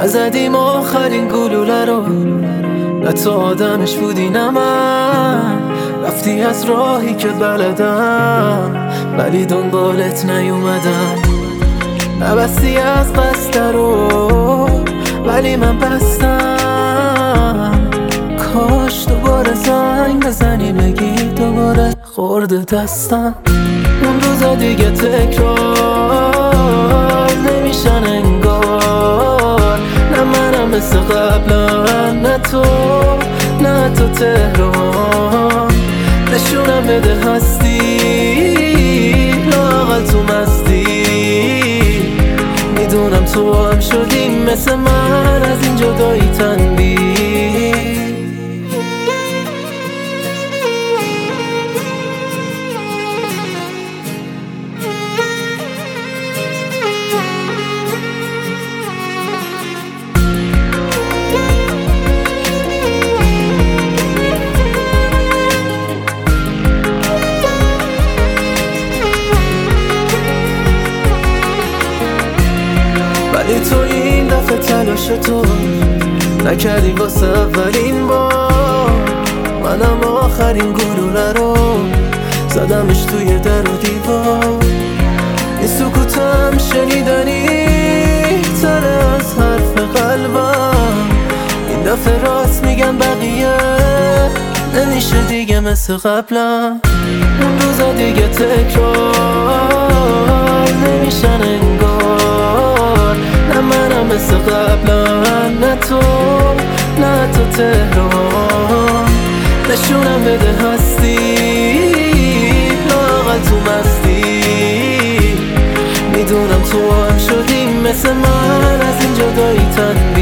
نزدیم آخرین گلوله رو، نه تو آدمش بودی نه من. رفتی از راهی که بلدم ولی دنبالت نیومدم. نبستی از قصد رو ولی من بستم. کاش دوباره زنگ بزنی بگی دوباره خورده دستم. اون روزا دیگه تکرار نمیشن انگار. نه منم مثل قبلا، نه تو تهران. نشونم بده هستی لااقل تو مستی. میدونم تو هم شدی مثل من از این جدایی تنبیه. ولی تو این دفعه تلاش تو نکردی واسه اولین بار. منم آخرین گلوله رو زدمش توی در و دیوار. این سکوتم شنیدنی تره از حرف قلبم. این دفعه راست میگن بقیه نمیشه دیگه مثل قبلا. اون روزا دیگه تکرار نمیشن انگار. نه منم مثل قبلا، نه تو تهران. نشونم بده هستی لااقل تو مستی. میدونم تو هم شدی مثل من از این جدایی تنبیه.